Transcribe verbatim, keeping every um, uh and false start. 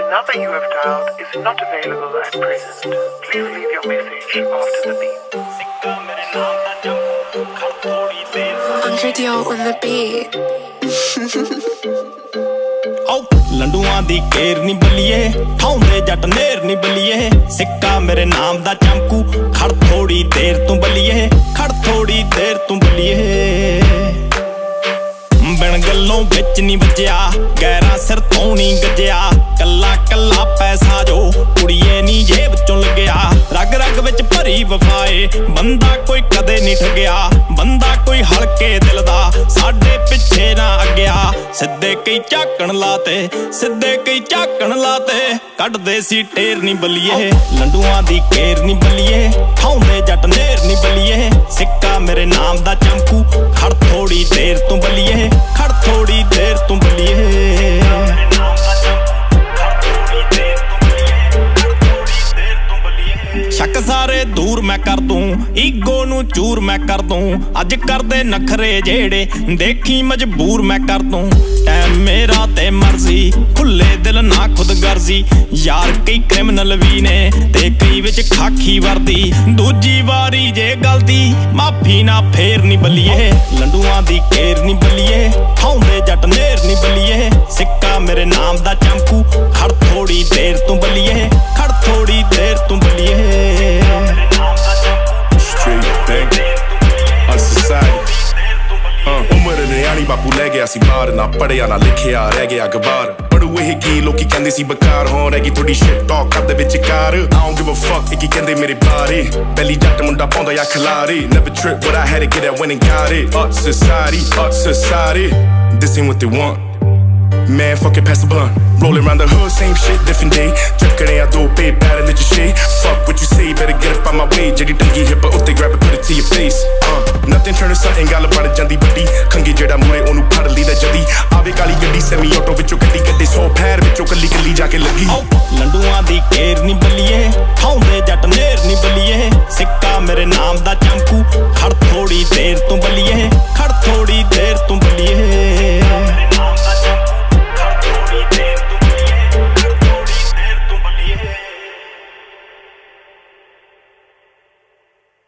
number you have dialed is not available at present. Please leave your message after the beep. Andre Dio on the beat. Oh, ਲੰਡੂਆਂ ਦੀ ਕੇਰ ਨੀ ਬੱਲੀਏ, ਠਾਉਂਦੇ ਜੱਟ ਨੇਰ ਨੀ ਬੱਲੀਏ, ਸਿੱਕਾ ਮੇਰੇ ਨਾਮ ਦਾ ਚਮਕੂ, ਖੜ ਥੋੜੀ ਦੇਰ ਤੂੰ ਬੱਲੀਏ, ਖੜ ਥੋੜੀ ਦੇਰ ਤੂੰ ਬੱਲੀਏ। ਬਿਨ ਗੱਲੋਂ ਵਿੱਚ ਨੀ ਵੱਜਿਆ, ਗੈਰਾਂ ਸਿਰ ਤੋਂ ਨੀ ਗੱਜਿਆ, ਕੱਲਾ ਕੱਲਾ ਪੈਸਾ ਜੋ ਕੁੜੀਏ ਨੀ ਜੇਬ ਚੋਂ ਲੱਗਿਆ। ਰਗ ਰਗ ਵਿੱਚ ਭਰੀ ਵਫਾਏ, ਬੰਦਾ ਕੋਈ ਕਦੇ ਨੀ ਠੱਗਿਆ, ਬੰਦਾ ਕੋਈ ਹਲਕੇ ਦਿਲ ਦਾ ਸਾਡੇ ਪਿੱਛੇ ਨਾ ਅੱਗਿਆ। ਸਿੱਧੇ ਕਈ ਝਾਕਣ ਲਾਤੇ, ਸਿੱਧੇ ਕਈ ਝਾਕਣ ਲਾਤੇ, ਕੱਢਦੇ ਸੀ ਟੇਰ ਨੀ ਬੱਲੀਏ। ਲੰਡੂਆਂ ਦੀ ਕੇਰ ਨੀ ਬੱਲੀਏ, ਠਾਉਂਦੇ ਜੱਟ ਨੇਰ ਨੀ ਬੱਲੀਏ, ਸਿੱਕਾ ਮੇਰੇ ਨਾਮ ਦਾ ਚਮਕੂ, ਖੜ ਥੋੜੀ ਦੇਰ ਤੂੰ ਬੱਲੀਏ, ਖੜ ਥੋੜੀ ਦੇਰ ਤੂੰ ਬੱਲੀਏ। ਸ਼ੱਕ ਸਾਰੇ ਦੂਰ ਮੈਂ ਕਰ ਦੂੰ, ਈਗੋ ਨੂੰ ਚੂਰ ਮੈਂ ਕਰ ਦੂੰ, ਅੱਜ ਕਰਦੇ ਨਖਰੇ ਜਿਹੜੇ ਦੇਖੀ ਮਜਬੂਰ ਮੈਂ ਕਰ ਦੂੰ। ਟਾਈਮ ਮੇਰਾ ਤੇ ਮਰਜ਼ੀ, ਖੁੱਲੇ ਦਿਲ ਨਾ ਖੁਦ ਗਰਜ਼ੀ, ਯਾਰ ਕਈ ਕ੍ਰਿਮਨਲ ਵੀ ਨੇ ਤੇ ਕਈ ਵਿੱਚ ਖਾਕੀ ਵਰਦੀ। ਦੂਜੀ ਵਾਰੀ ਜੇ ਗਲਤੀ ਮਾਫੀ ਨਾ ਫੇਰ ਨੀ ਬੱਲੀਏ, ਲੰਡੂਆਂ ਦੀ ਕੇਰ ਨੀ ਬੱਲੀਏ, ਠਾਉਂਦੇ ਜੱਟ ਨੇਰ ਨੀ ਬੱਲੀਏ, ਸਿੱਕਾ ਮੇਰੇ ਨਾਮ ਦਾ ਚਮਕੂ, ਖੜ ਥੋੜੀ ਦੇਰ ਤੂੰ ਬੱਲੀਏ, ਖੜ ਥੋੜੀ ਦੇਰ ਤੂੰ ਬੱਲੀਏ। ਉਮਰ ਨਿਆਣੀ ਬਾਪੂ ਲੈ ਗਿਆ ਸੀ ਬਾਹਰ, ਨਾ ਪੜਿਆ ਨਾ ਲਿਖਿਆ ਰਹਿ ਗਿਆ ਗਵਾਰ। ਪੜੂ ਇਹ ਕੀ ਲੋਕੀ ਕਹਿੰਦੇ ਸੀ ਬਕਾਰ, ਹੋਣ ਰਹਿ ਗਈ ਥੋੜੀ ਸ਼ਿਟ ਟਾਕ ਕਰਦੇ ਵਿੱਚ ਕਾਰ। I don't give a fuck ਇਹ ਕੀ ਕਹਿੰਦੇ ਮੇਰੇ ਬਾਰੇ, ਪਹਿਲੀ ਜੱਟ ਮੁੰਡਾ ਪਾਉਂਦਾ ਜਾਂ ਖਿਲਾਰੇ। Never trip but I had to get it when I got it. Up society, up society, this ain't what they want. Man, fuck it, pass the blunt. Rolling around the hood, same shit, different day. Chucking out dope, babe, bad in the shade. Fuck what you say, better get up on my way. Jiggy dungy hip, but they grab it, put it to your face. Uh, nothing turn to something, ਗੱਲ ਬੜ ਜਾਂਦੀ ਵੱਡੀ। ਖੰਗੀ ਜਿਹੜਾ ਮੂਰੇ ਉਹਨੂੰ ਫੜ ਲਈਦਾ ਜਦੀ। ਆਵੇ ਕਾਲੀ ਗੱਡੀ ਸੈਮੀ ਆਟੋ ਵਿੱਚੋਂ ਗੱਡੀ ਕੱਢੇ, ਸੌ ਫੈਰ ਵਿੱਚੋਂ ਕੱਲੀ ਕੱਲੀ ਜਾ ਕੇ ਲੱਗੀ। ਲੰਡੂਆਂ ਦੀ ਕੇਰ ਨੀ ਬੱਲੀਏ, ਠਾਉਂਦੇ